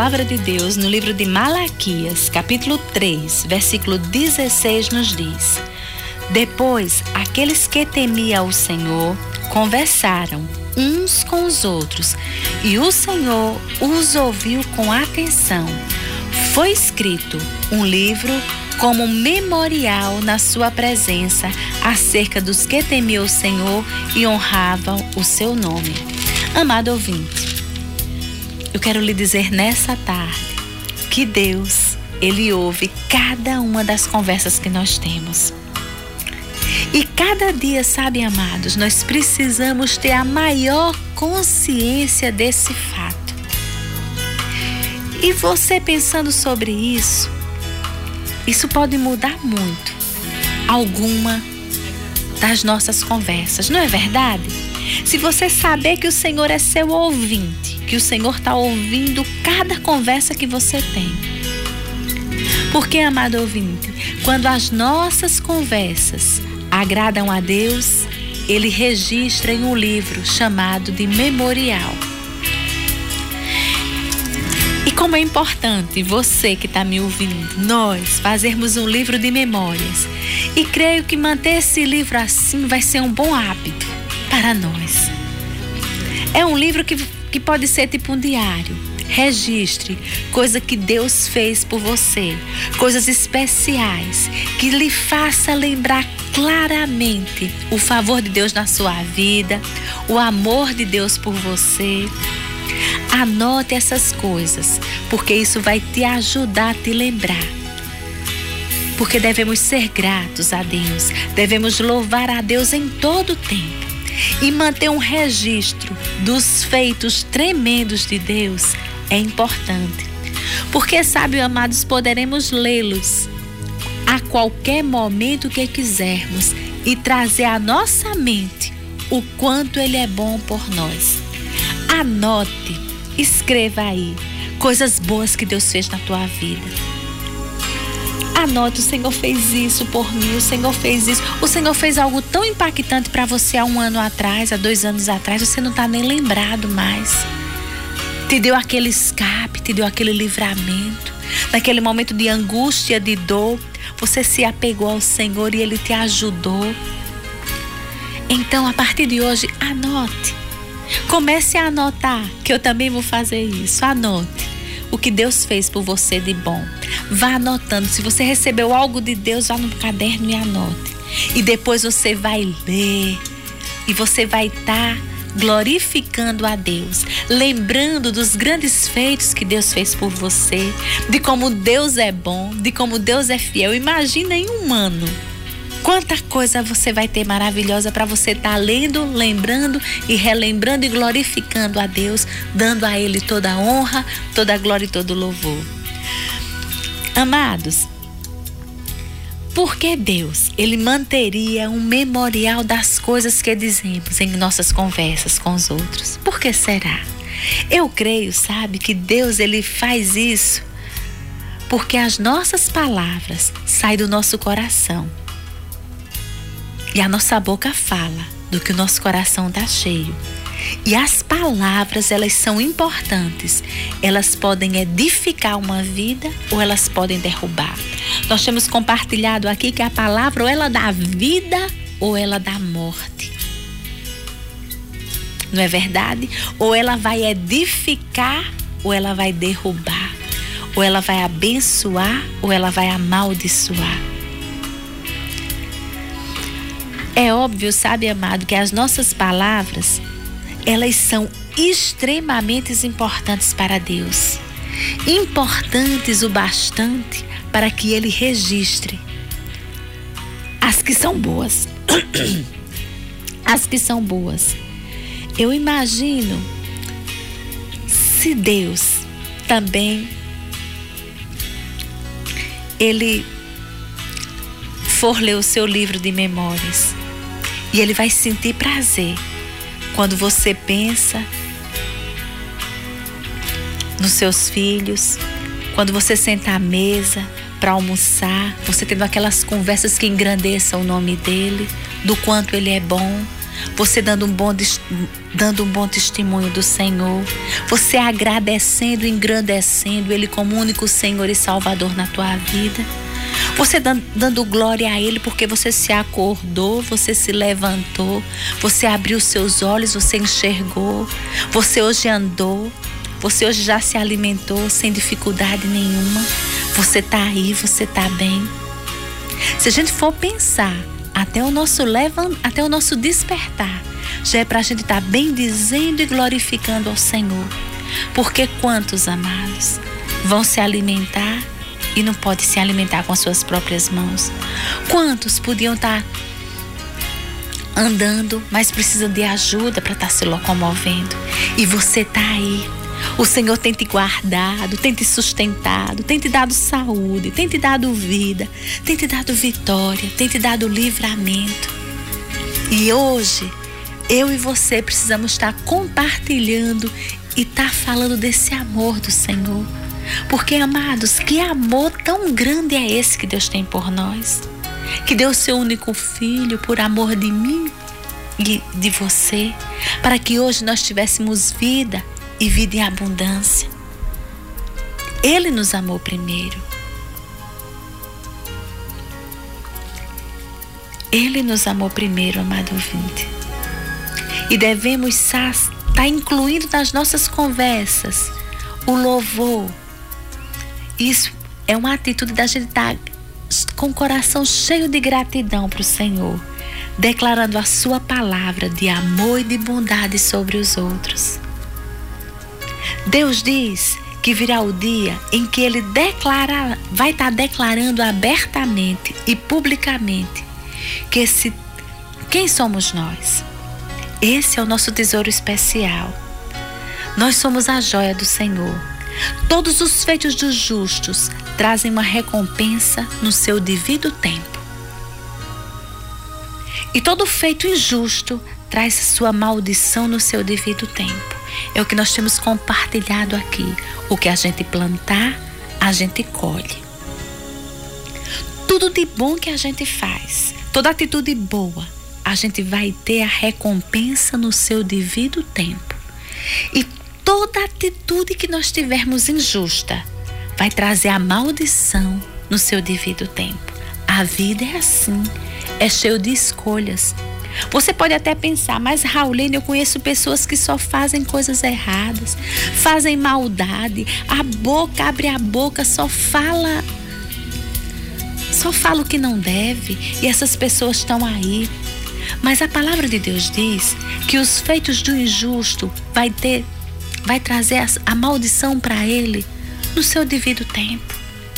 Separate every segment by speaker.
Speaker 1: palavra de Deus no livro de Malaquias, capítulo 3, versículo 16, nos diz: Depois, aqueles que temiam o Senhor conversaram uns com os outros, e o Senhor os ouviu com atenção. Foi escrito um livro como memorial na sua presença acerca dos que temiam o Senhor e honravam o seu nome. Amado ouvinte, eu quero lhe dizer nessa tarde que Deus, Ele ouve cada uma das conversas que nós temos. E cada dia, sabe, amados, nós precisamos ter a maior consciência desse fato. E você pensando sobre isso pode mudar muito alguma das nossas conversas, não é verdade? Se você saber que o Senhor é seu ouvinte, que o Senhor está ouvindo cada conversa que você tem. Porque, amado ouvinte, quando as nossas conversas agradam a Deus, Ele registra em um livro chamado de memorial. E como é importante você que está me ouvindo, nós fazermos um livro de memórias. E creio que manter esse livro assim vai ser um bom hábito para nós. É um livro que pode ser tipo um diário. Registre coisa que Deus fez por você, coisas especiais que lhe faça lembrar claramente o favor de Deus na sua vida, o amor de Deus por você. Anote essas coisas, porque isso vai te ajudar a te lembrar. Porque devemos ser gratos a Deus, devemos louvar a Deus em todo o tempo e manter um registro dos feitos tremendos de Deus é importante. Porque, sabe, amados, poderemos lê-los a qualquer momento que quisermos e trazer à nossa mente o quanto Ele é bom por nós. Anote, escreva aí coisas boas que Deus fez na tua vida. Anote: o Senhor fez isso por mim, o Senhor fez isso. O Senhor fez algo tão impactante para você há 1 ano atrás, há 2 anos atrás, você não está nem lembrado mais. Te deu aquele escape, te deu aquele livramento. Naquele momento de angústia, de dor, você se apegou ao Senhor e Ele te ajudou. Então, a partir de hoje, anote. Comece a anotar, que eu também vou fazer isso. Anote o que Deus fez por você de bom. Vá anotando. Se você recebeu algo de Deus, vá no caderno e anote. E depois você vai ler e você vai estar glorificando a Deus, lembrando dos grandes feitos que Deus fez por você, de como Deus é bom, de como Deus é fiel. Imagina em 1 ano. Quanta coisa você vai ter maravilhosa para você estar lendo, lembrando e relembrando e glorificando a Deus, dando a Ele toda a honra, toda a glória e todo o louvor. Amados, por que Deus, Ele manteria um memorial das coisas que dizemos em nossas conversas com os outros? Por que será? Eu creio, sabe, que Deus, Ele faz isso porque as nossas palavras saem do nosso coração. E a nossa boca fala do que o nosso coração está cheio. E as palavras, elas são importantes. Elas podem edificar uma vida ou elas podem derrubar. Nós temos compartilhado aqui que a palavra ou ela dá vida ou ela dá morte. Não é verdade? Ou ela vai edificar ou ela vai derrubar. Ou ela vai abençoar ou ela vai amaldiçoar. É óbvio, sabe, amado, que as nossas palavras, elas são extremamente importantes para Deus. Importantes o bastante para que Ele registre as que são boas. As que são boas. Eu imagino se Deus também Ele for ler o seu livro de memórias. E Ele vai sentir prazer quando você pensa nos seus filhos, quando você senta à mesa para almoçar, você tendo aquelas conversas que engrandeçam o nome dEle, do quanto Ele é bom, você dando um bom testemunho do Senhor, você agradecendo e engrandecendo Ele como único Senhor e Salvador na tua vida, você dando glória a Ele porque você se acordou, você se levantou, você abriu seus olhos, você enxergou, você hoje andou, você hoje já se alimentou sem dificuldade nenhuma, você está aí, você está bem. Se a gente for pensar, até o nosso despertar, já é para a gente estar bem dizendo e glorificando ao Senhor. Porque quantos, amados, vão se alimentar e não podem se alimentar com as suas próprias mãos? Quantos podiam estar andando, mas precisam de ajuda para estar se locomovendo? E você está aí. O Senhor tem te guardado, tem te sustentado, tem te dado saúde, tem te dado vida, tem te dado vitória, tem te dado livramento. E hoje, eu e você precisamos estar compartilhando e estar falando desse amor do Senhor. Porque, amados, que amor tão grande é esse que Deus tem por nós? Que deu seu único filho por amor de mim e de você, para que hoje nós tivéssemos vida e vida em abundância. Ele nos amou primeiro. Ele nos amou primeiro, amado ouvinte. E devemos estar incluindo nas nossas conversas o louvor. Isso é uma atitude da gente estar com o coração cheio de gratidão para o Senhor, declarando a sua palavra de amor e de bondade sobre os outros. Deus diz que virá o dia em que Ele vai estar declarando abertamente e publicamente que quem somos nós? Esse é o nosso tesouro especial. Nós somos a joia do Senhor. Todos os feitos dos justos trazem uma recompensa no seu devido tempo. E todo feito injusto traz sua maldição no seu devido tempo. É o que nós temos compartilhado aqui. O que a gente plantar, a gente colhe. Tudo de bom que a gente faz, toda atitude boa, a gente vai ter a recompensa no seu devido tempo. E toda atitude que nós tivermos injusta vai trazer a maldição no seu devido tempo. A vida é assim, é cheio de escolhas. Você pode até pensar, mas Raulene, eu conheço pessoas que só fazem coisas erradas, fazem maldade, abre a boca, só fala o que não deve, e essas pessoas estão aí. Mas a palavra de Deus diz que os feitos do injusto vai trazer a maldição para ele no seu devido tempo.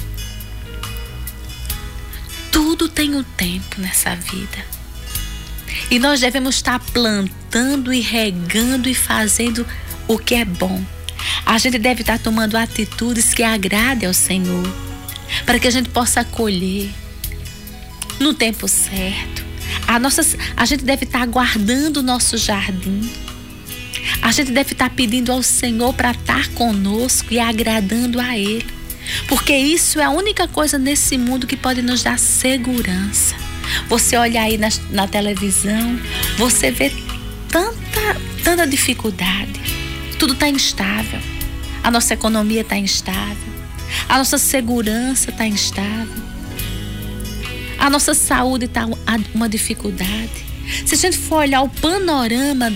Speaker 1: Tudo tem um tempo nessa vida. E nós devemos estar plantando e regando e fazendo o que é bom. A gente deve estar tomando atitudes que agradem ao Senhor, para que a gente possa colher no tempo certo. A gente deve estar guardando o nosso jardim. A gente deve estar pedindo ao Senhor para estar conosco e agradando a Ele. Porque isso é a única coisa nesse mundo que pode nos dar segurança. Você olha aí na televisão, você vê tanta dificuldade. Tudo está instável. A nossa economia está instável. A nossa segurança está instável. A nossa saúde está uma dificuldade. Se a gente for olhar o panorama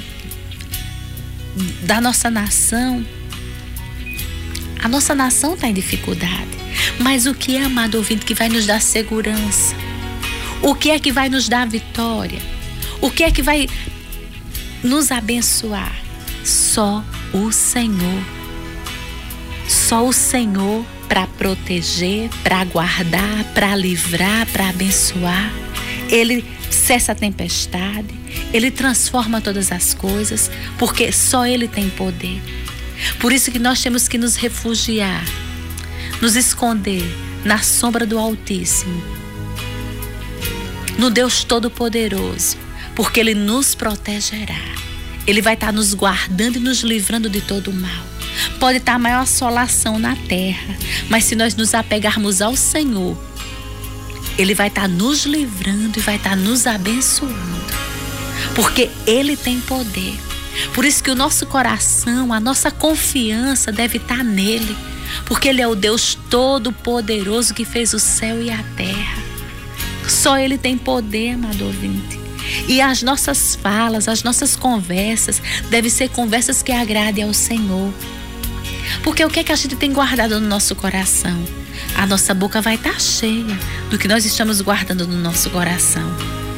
Speaker 1: da nossa nação, a nossa nação está em dificuldade. Mas o que é, amado ouvinte, que vai nos dar segurança? O que é que vai nos dar vitória? O que é que vai nos abençoar? Só o Senhor. Só o Senhor para proteger, para guardar, para livrar, para abençoar. Ele cessa a tempestade, Ele transforma todas as coisas, porque só Ele tem poder. Por isso que nós temos que nos refugiar, nos esconder na sombra do Altíssimo, no Deus Todo-Poderoso, porque Ele nos protegerá. Ele vai estar nos guardando e nos livrando de todo o mal. Pode estar a maior assolação na terra, mas se nós nos apegarmos ao Senhor, Ele vai estar nos livrando e vai estar nos abençoando. porque Ele tem poder. Por isso que o nosso coração, a nossa confiança deve estar nele, porque Ele é o Deus Todo-Poderoso que fez o céu e a terra. Só Ele tem poder, amado ouvinte. E as nossas falas, as nossas conversas devem ser conversas que agradem ao Senhor. Porque o que é que a gente tem guardado no nosso coração? A nossa boca vai estar cheia do que nós estamos guardando no nosso coração.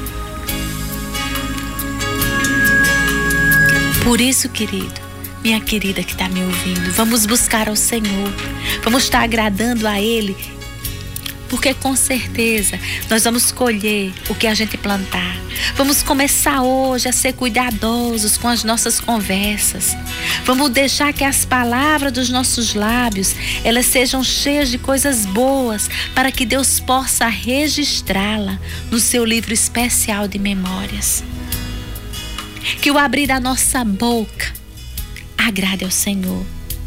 Speaker 1: Por isso, querido, minha querida que está me ouvindo, vamos buscar ao Senhor, vamos estar agradando a Ele, porque com certeza nós vamos colher o que a gente plantar. Vamos começar hoje a ser cuidadosos com as nossas conversas. Vamos deixar que as palavras dos nossos lábios, elas sejam cheias de coisas boas, para que Deus possa registrá-la no seu livro especial de memórias. Que o abrir da nossa boca agrade ao Senhor.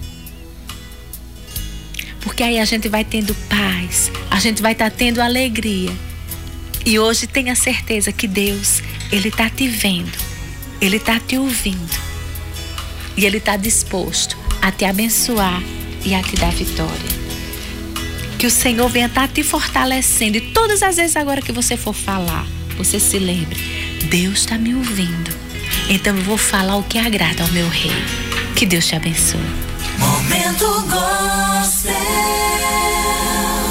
Speaker 1: Porque aí a gente vai tendo paz, a gente vai estar tendo alegria. E hoje tenha certeza que Deus, Ele está te vendo, Ele está te ouvindo. E Ele está disposto a te abençoar e a te dar vitória. Que o Senhor venha estar te fortalecendo. E todas as vezes agora que você for falar, você se lembre, Deus está me ouvindo. Então eu vou falar o que agrada ao meu Rei. Que Deus te abençoe.
Speaker 2: Momento Gospel.